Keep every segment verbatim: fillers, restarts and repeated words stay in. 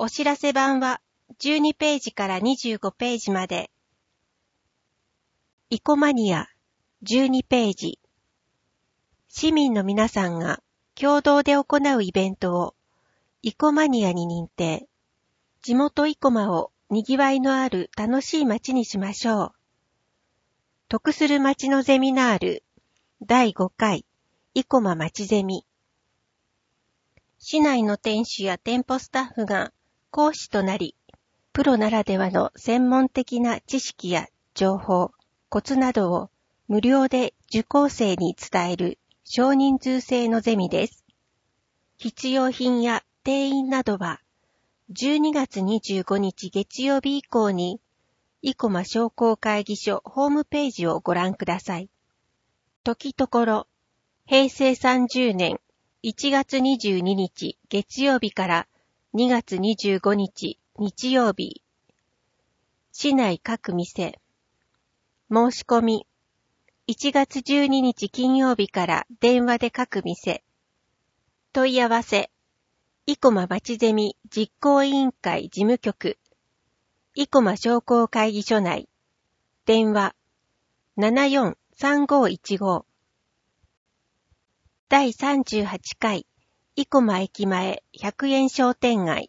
お知らせ版はじゅうにページからにじゅうごページまで。イコマニアじゅうにページ。市民の皆さんが共同で行うイベントをイコマニアに認定。地元イコマをにぎわいのある楽しい街にしましょう。得する街のゼミナールだいごかいイコマ街ゼミ。市内の店主や店舗スタッフが講師となり、プロならではの専門的な知識や情報、コツなどを無料で受講生に伝える少人数制のゼミです。必要品や定員などはじゅうにがつにじゅうごにち月曜日以降にイコマ商工会議所ホームページをご覧ください。時ところ、へいせいさんじゅうねんいちがつにじゅうににち月曜日からにがつにじゅうごにち日曜日。市内各店。申し込み。いちがつじゅうににち金曜日から電話で各店。問い合わせ。イコマ町ゼミ実行委員会事務局。イコマ商工会議所内。電話。ななよんさんごいちご。だいさんじゅうはちかいイコマ駅前ひゃくえん商店街。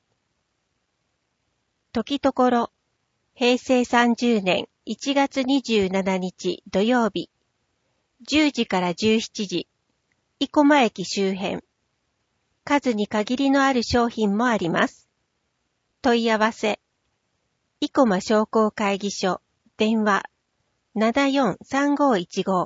時ところ、へいせいさんじゅうねんいちがつにじゅうしちにち土曜日、じゅうじからじゅうしちじ、イコマ駅周辺。数に限りのある商品もあります。問い合わせ、イコマ商工会議所、電話、ななよんさんごいちご。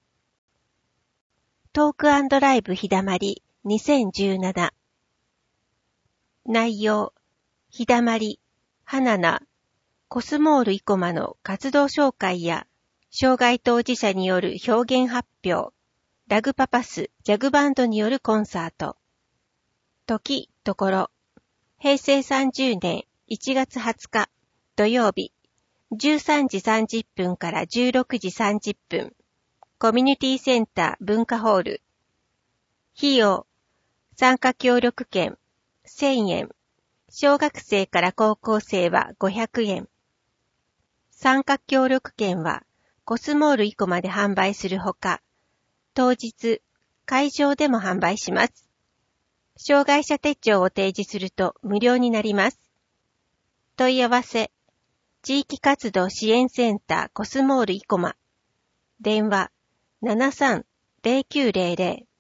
トーク&ライブひだまりにせんじゅうなな。内容、ひだまり、はなな、コスモールイコマの活動紹介や、障害当事者による表現発表、ラグパパス、ジャグバンドによるコンサート。時、ところ、へいせいさんじゅうねんいちがつはつか土曜日、じゅうさんじさんじゅっぷんからじゅうろくじさんじゅっぷん。コミュニティセンター文化ホール。費用、参加協力券、せんえん。小学生から高校生はごひゃくえん。参加協力券はコスモールイコマで販売するほか、当日、会場でも販売します。障害者手帳を提示すると無料になります。問い合わせ、地域活動支援センターコスモールイコマ。電話、ななさんぜろきゅうぜろぜろ。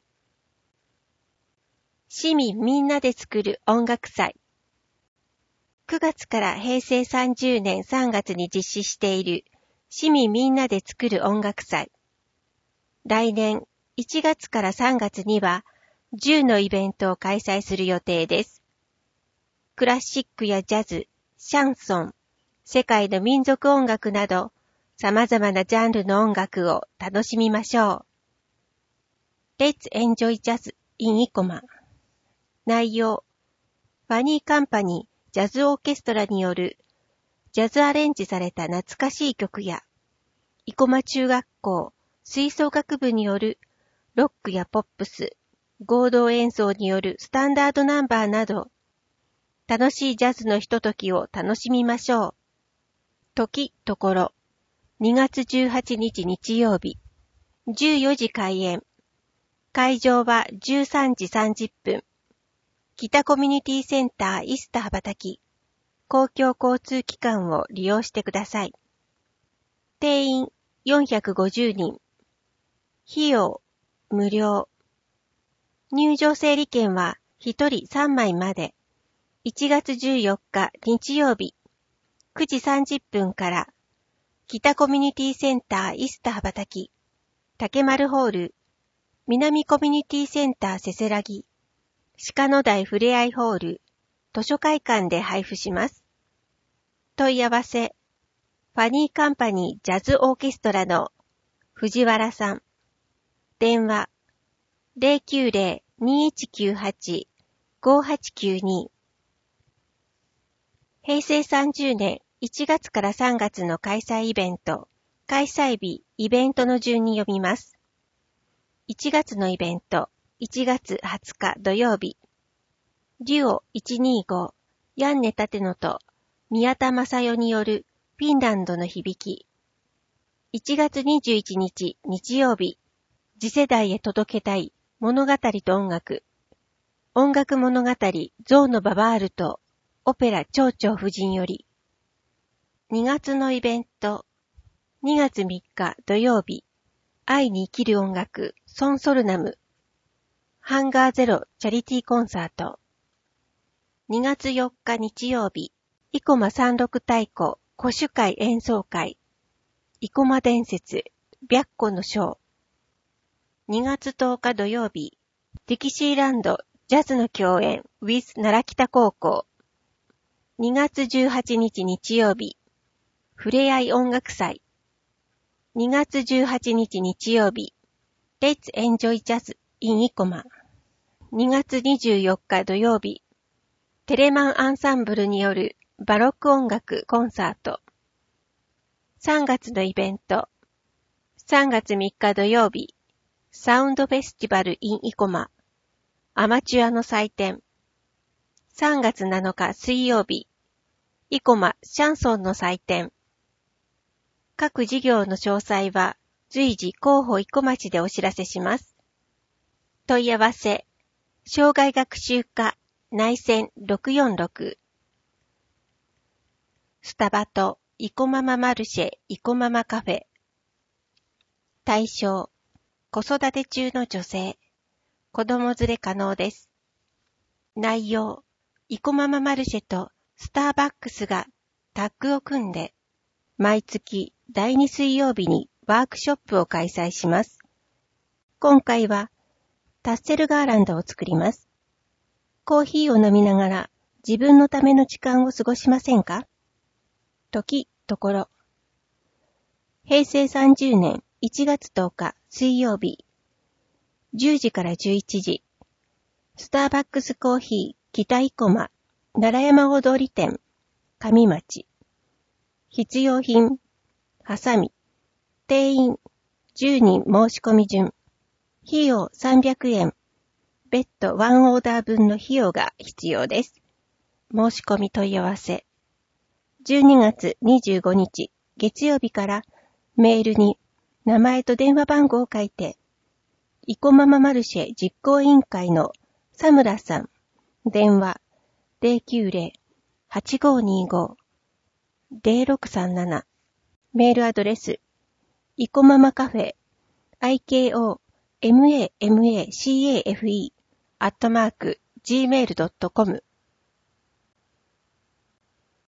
市民みんなで作る音楽祭。くがつからへいせいさんじゅうねんさんがつに実施している市民みんなで作る音楽祭。来年いちがつからさんがつにはじゅうのイベントを開催する予定です。クラシックやジャズ、シャンソン、世界の民族音楽など様々なジャンルの音楽を楽しみましょう。Let's enjoy jazz in イコマ。内容、ファニーカンパニージャズオーケストラによるジャズアレンジされた懐かしい曲や、イコマ中学校吹奏楽部によるロックやポップス、合同演奏によるスタンダードナンバーなど、楽しいジャズのひとときを楽しみましょう。時、ところ、にがつじゅうはちにち日曜日、じゅうよじ開演。会場はじゅうさんじさんじゅっぷん。北コミュニティセンターイスタ羽ばたき。公共交通機関を利用してください。定員よんひゃくごじゅうにん。費用無料。入場整理券はひとりさんまいまで。いちがつじゅうよっか日曜日くじさんじゅっぷんから北コミュニティセンターイスタ羽ばたき竹丸ホール南コミュニティセンターせせらぎ鹿野台ふれあいホール図書会館で配布します。問い合わせ、ファニーカンパニージャズオーケストラの藤原さん。電話、ぜろきゅうぜろ にいちきゅうはち ごはちきゅうに。へいせいさんじゅうねんいちがつからさんがつの開催イベント、開催日、イベントの順に読みます。いちがつのイベント、いちがつはつか土曜日。デュオいちにーご、 ヤンネ・タテノと宮田正代によるフィンランドの響き。いちがつにじゅういちにち日曜日、次世代へ届けたい物語と音楽。音楽物語ゾウのババールとオペラ蝶々夫人より。にがつのイベント。にがつみっか土曜日、愛に生きる音楽ソンソルナム。ハンガーゼロチャリティーコンサート。にがつよっか日曜日、生駒三六太鼓古酒会演奏会。生駒伝説、白虎の章。にがつとおか土曜日、ディキシーランドジャズの共演 with 奈良北高校。にがつじゅうはちにち日曜日、ふれあい音楽祭。にがつじゅうはちにち日曜日、Let's Enjoy Jazz in 生駒。にがつにじゅうよっか土曜日、テレマンアンサンブルによるバロック音楽コンサート。さんがつのイベント。さんがつみっか土曜日、サウンドフェスティバル in 生駒。アマチュアの祭典。さんがつなのか水曜日、生駒シャンソンの祭典。各事業の詳細は随時広報生駒市でお知らせします。問い合わせ、障害学習課内線ろくよんろく。スタバと生駒ママルシェ生駒ママカフェ。対象、子育て中の女性、子供連れ可能です。内容、生駒ママルシェとスターバックスがタッグを組んで、毎月だいに水曜日にワークショップを開催します。今回はタッセルガーランドを作ります。コーヒーを飲みながら自分のための時間を過ごしませんか？時、ところ。へいせいさんじゅうねんいちがつとおか水曜日、じゅうじからじゅういちじ、スターバックスコーヒー北生駒奈良山大通店上町。必要品、ハサミ、定員じゅうにん申し込み順、費用さんびゃくえん、別途ワンオーダー分の費用が必要です。申し込み問い合わせ。じゅうにがつにじゅうごにち月曜日からメールに名前と電話番号を書いて、生駒ママルシェ実行委員会の佐村さん、電話 ゼロきゅうゼロ はちごにご ゼロろくさんなな、メールアドレス、生駒ママカフェ、アイケーオーエムエーエムエーカフェ アットマーク ジーメールドットコム